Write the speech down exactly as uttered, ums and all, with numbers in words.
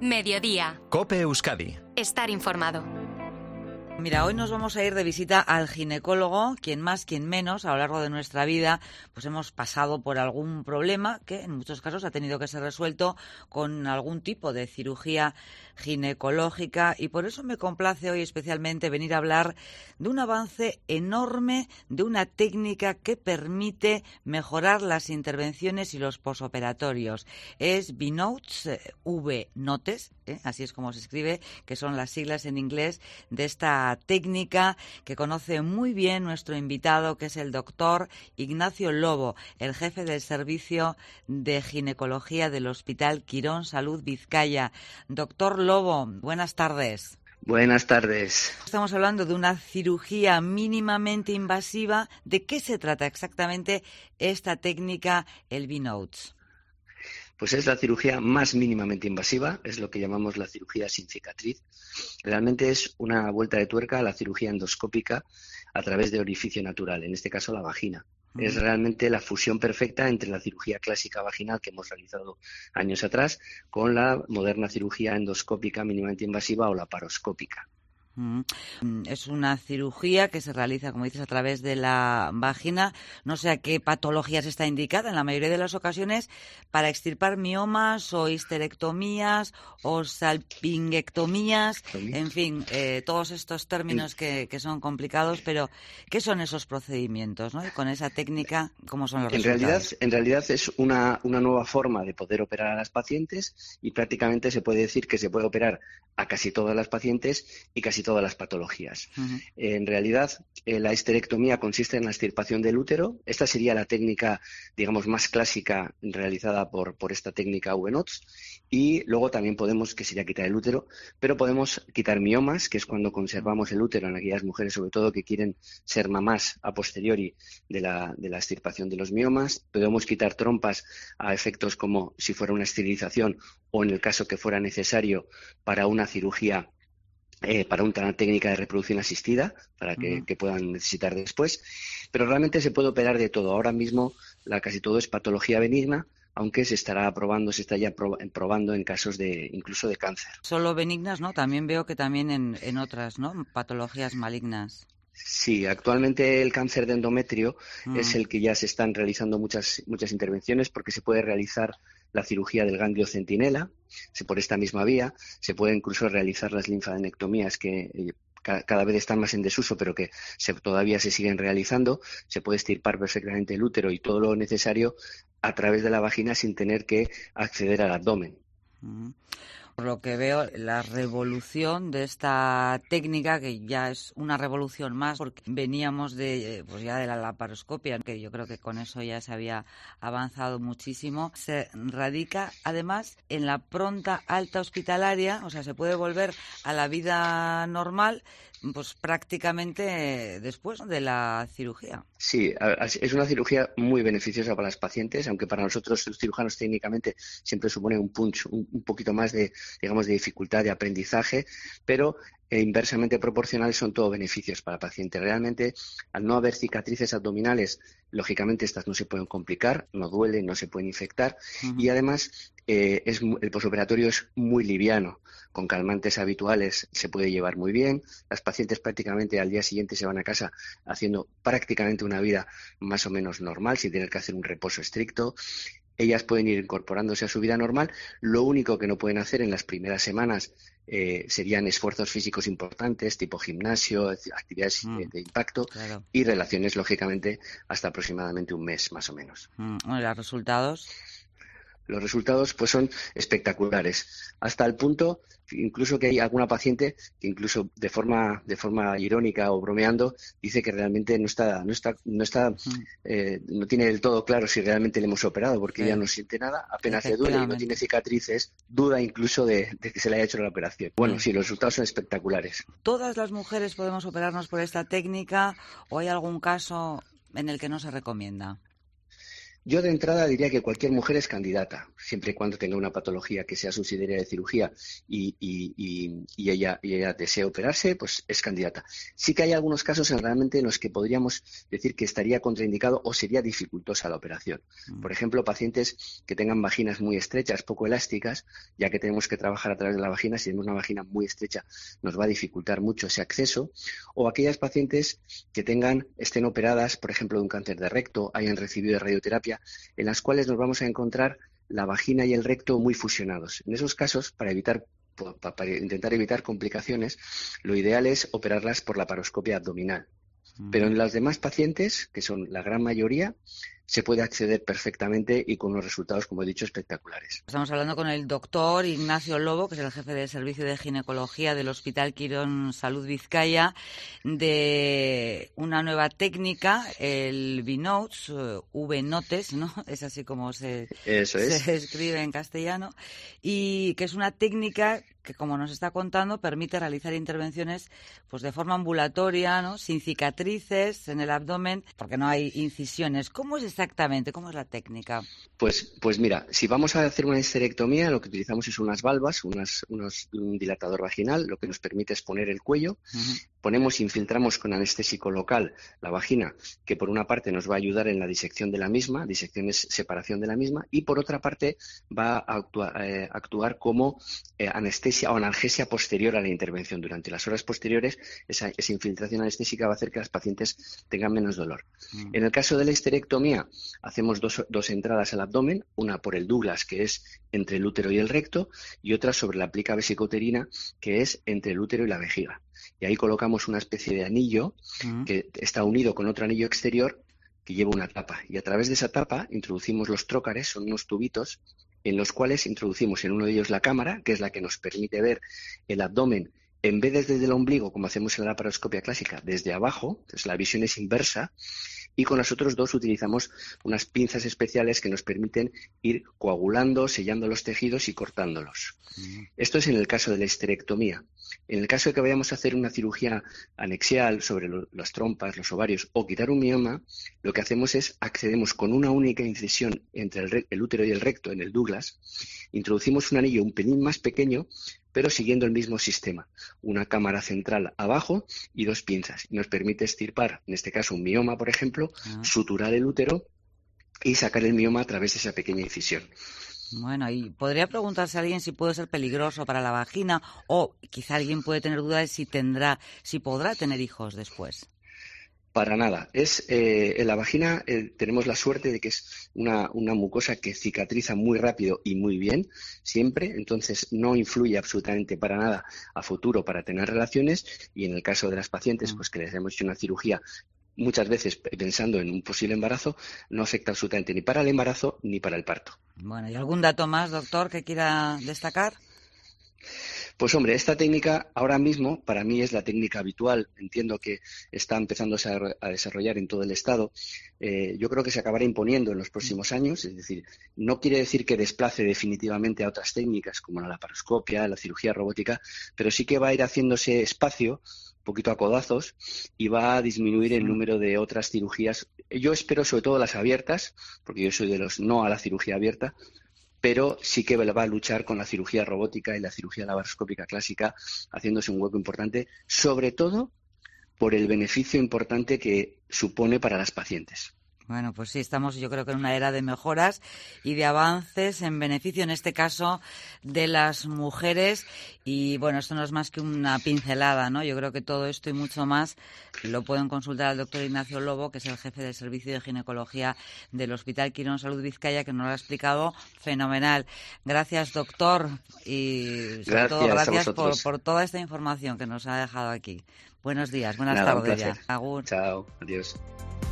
Mediodía. COPE Euskadi. Estar informado. Mira, hoy nos vamos a ir de visita al ginecólogo, quien más, quien menos, a lo largo de nuestra vida, pues hemos pasado por algún problema que en muchos casos ha tenido que ser resuelto con algún tipo de cirugía ginecológica, y por eso me complace hoy especialmente venir a hablar de un avance enorme, de una técnica que permite mejorar las intervenciones y los posoperatorios. Es V-Notes, eh, V-Notes, eh, así es como se escribe, que son las siglas en inglés de esta técnica que conoce muy bien nuestro invitado, que es el doctor Ignacio Lobo, el jefe del servicio de ginecología del Hospital Quirón Salud Vizcaya. Doctor Lobo, buenas tardes. Buenas tardes. Estamos hablando de una cirugía mínimamente invasiva. ¿De qué se trata exactamente esta técnica, el V-Notes? Pues es la cirugía más mínimamente invasiva, es lo que llamamos la cirugía sin cicatriz. Realmente es una vuelta de tuerca a la cirugía endoscópica a través de orificio natural, en este caso la vagina. Uh-huh. Es realmente la fusión perfecta entre la cirugía clásica vaginal que hemos realizado años atrás con la moderna cirugía endoscópica mínimamente invasiva o laparoscópica. Es una cirugía que se realiza, como dices, a través de la vagina. No sé a qué patologías está indicada, en la mayoría de las ocasiones, para extirpar miomas o histerectomías o salpingectomías, en fin, eh, todos estos términos que, que son complicados, pero ¿qué son esos procedimientos, ¿no? Y con esa técnica, ¿cómo son los en resultados? Realidad, en realidad es una, una nueva forma de poder operar a las pacientes, y prácticamente se puede decir que se puede operar a casi todas las pacientes y casi todas las patologías. Uh-huh. En realidad, eh, la histerectomía consiste en la extirpación del útero. Esta sería la técnica, digamos, más clásica realizada por, por esta técnica V-Notes. Y luego también podemos, que sería quitar el útero, pero podemos quitar miomas, que es cuando conservamos el útero en aquellas mujeres, sobre todo, que quieren ser mamás a posteriori de la, de la extirpación de los miomas. Podemos quitar trompas a efectos como si fuera una esterilización o en el caso que fuera necesario para una cirugía Eh, para una técnica de reproducción asistida, para que, uh-huh. que puedan necesitar después. Pero realmente se puede operar de todo. Ahora mismo la, casi todo es patología benigna, aunque se estará probando, se está ya probando en casos de incluso de cáncer. Solo benignas, ¿no? También veo que también en, en otras, ¿no? Patologías malignas. Sí, actualmente el cáncer de endometrio mm. es el que ya se están realizando muchas, muchas intervenciones, porque se puede realizar la cirugía del ganglio centinela, por esta misma vía. Se puede incluso realizar las linfadenectomías que eh, ca- cada vez están más en desuso, pero que se, todavía se siguen realizando. Se puede extirpar perfectamente el útero y todo lo necesario a través de la vagina sin tener que acceder al abdomen. Mm. Por lo que veo, la revolución de esta técnica, que ya es una revolución más, porque veníamos de pues ya de la laparoscopia, que yo creo que con eso ya se había avanzado muchísimo, se radica además en la pronta alta hospitalaria, o sea, se puede volver a la vida normal pues prácticamente después de la cirugía. Sí, es una cirugía muy beneficiosa para las pacientes, aunque para nosotros los cirujanos técnicamente siempre supone un punch, un, un poquito más de, digamos, de dificultad de aprendizaje, pero eh, inversamente proporcionales son todo beneficios para el paciente. Realmente, al no haber cicatrices abdominales, lógicamente estas no se pueden complicar, no duelen, no se pueden infectar, uh-huh. y además eh, es, el posoperatorio es muy liviano, con calmantes habituales se puede llevar muy bien. Las pacientes prácticamente al día siguiente se van a casa haciendo prácticamente una vida más o menos normal, sin tener que hacer un reposo estricto. Ellas pueden ir incorporándose a su vida normal. Lo único que no pueden hacer en las primeras semanas eh, serían esfuerzos físicos importantes, tipo gimnasio, actividades mm, de, de impacto, claro. Y relaciones, lógicamente, hasta aproximadamente un mes, más o menos. Mm, ¿los resultados? Los resultados pues son espectaculares, hasta el punto incluso que hay alguna paciente que incluso de forma de forma irónica o bromeando dice que realmente no está no está no está eh, no tiene del todo claro si realmente le hemos operado, porque sí. Ella no siente nada, apenas le duele y no tiene cicatrices, duda incluso de, de que se le haya hecho la operación. Bueno, sí. sí, los resultados son espectaculares. ¿Todas las mujeres podemos operarnos por esta técnica o hay algún caso en el que no se recomienda? Yo de entrada diría que cualquier mujer es candidata, siempre y cuando tenga una patología que sea subsidiaria de cirugía y, y, y, y, ella, y ella desea operarse, pues es candidata. Sí que hay algunos casos en realmente en los que podríamos decir que estaría contraindicado o sería dificultosa la operación. Por ejemplo, pacientes que tengan vaginas muy estrechas, poco elásticas, ya que tenemos que trabajar a través de la vagina, si tenemos una vagina muy estrecha nos va a dificultar mucho ese acceso, o aquellas pacientes que tengan, estén operadas, por ejemplo, de un cáncer de recto, hayan recibido radioterapia, en las cuales nos vamos a encontrar la vagina y el recto muy fusionados. En esos casos, para evitar, para intentar evitar complicaciones, lo ideal es operarlas por la laparoscopia abdominal. Pero en los demás pacientes, que son la gran mayoría, se puede acceder perfectamente y con unos resultados, como he dicho, espectaculares. Estamos hablando con el doctor Ignacio Lobo, que es el jefe del Servicio de Ginecología del Hospital Quirón Salud Vizcaya, de una nueva técnica, el V-Notes, uh, V-Notes, ¿no? Es así como se, Eso es. se escribe en castellano, y que es una técnica que, como nos está contando, permite realizar intervenciones pues de forma ambulatoria, ¿no? Sin cicatrices en el abdomen, porque no hay incisiones. ¿Cómo es exactamente? ¿Cómo es la técnica? Pues, pues mira, si vamos a hacer una histerectomía, lo que utilizamos es unas valvas, unas, unos, un dilatador vaginal, lo que nos permite es poner el cuello, uh-huh. Ponemos, infiltramos con anestésico local la vagina, que por una parte nos va a ayudar en la disección de la misma, disección es separación de la misma, y por otra parte va a actuar, eh, actuar como eh, anestesia o analgesia posterior a la intervención. Durante las horas posteriores, esa, esa infiltración anestésica va a hacer que las pacientes tengan menos dolor. Uh-huh. En el caso de la histerectomía, hacemos dos, dos entradas al abdomen, una por el Douglas, que es entre el útero y el recto, y otra sobre la plica vesicouterina, que es entre el útero y la vejiga. Y ahí colocamos una especie de anillo uh-huh. que está unido con otro anillo exterior que lleva una tapa. Y a través de esa tapa introducimos los trócares, son unos tubitos, en los cuales introducimos en uno de ellos la cámara, que es la que nos permite ver el abdomen, en vez de desde el ombligo, como hacemos en la laparoscopia clásica, desde abajo, entonces la visión es inversa. Y con los otros dos utilizamos unas pinzas especiales que nos permiten ir coagulando, sellando los tejidos y cortándolos. Mm. Esto es en el caso de la histerectomía. En el caso de que vayamos a hacer una cirugía anexial sobre lo, las trompas, los ovarios o quitar un mioma, lo que hacemos es accedemos con una única incisión entre el, el útero y el recto en el Douglas, introducimos un anillo un pelín más pequeño, pero siguiendo el mismo sistema, una cámara central abajo y dos pinzas. Y nos permite extirpar, en este caso un mioma, por ejemplo, ah. suturar el útero y sacar el mioma a través de esa pequeña incisión. Bueno, y podría preguntarse a alguien si puede ser peligroso para la vagina, o quizá alguien puede tener dudas de si tendrá, si podrá tener hijos después. Para nada. Es eh, en la vagina eh, tenemos la suerte de que es una, una mucosa que cicatriza muy rápido y muy bien, siempre. Entonces no influye absolutamente para nada a futuro para tener relaciones. Y en el caso de las pacientes, pues que les hemos hecho una cirugía muchas veces pensando en un posible embarazo, no afecta absolutamente ni para el embarazo ni para el parto. Bueno, ¿y algún dato más, doctor, que quiera destacar? Pues hombre, esta técnica ahora mismo para mí es la técnica habitual. Entiendo que está empezando a desarrollar en todo el Estado. Eh, yo creo que se acabará imponiendo en los próximos años. Es decir, no quiere decir que desplace definitivamente a otras técnicas como la laparoscopia, la cirugía robótica, pero sí que va a ir haciéndose espacio, un poquito a codazos, y va a disminuir el número de otras cirugías. Yo espero sobre todo las abiertas, porque yo soy de los no a la cirugía abierta, pero sí que va a luchar con la cirugía robótica y la cirugía laparoscópica clásica, haciéndose un hueco importante, sobre todo por el beneficio importante que supone para las pacientes. Bueno, pues sí, estamos yo creo que en una era de mejoras y de avances en beneficio, en este caso, de las mujeres. Y bueno, esto no es más que una pincelada, ¿no? Yo creo que todo esto y mucho más lo pueden consultar al doctor Ignacio Lobo, que es el jefe del Servicio de Ginecología del Hospital Quirón Salud Vizcaya, que nos lo ha explicado fenomenal. Gracias, doctor, y sobre gracias todo gracias por, por toda esta información que nos ha dejado aquí. Buenos días, buenas Nada, tardes ya. Agur. Chao, adiós.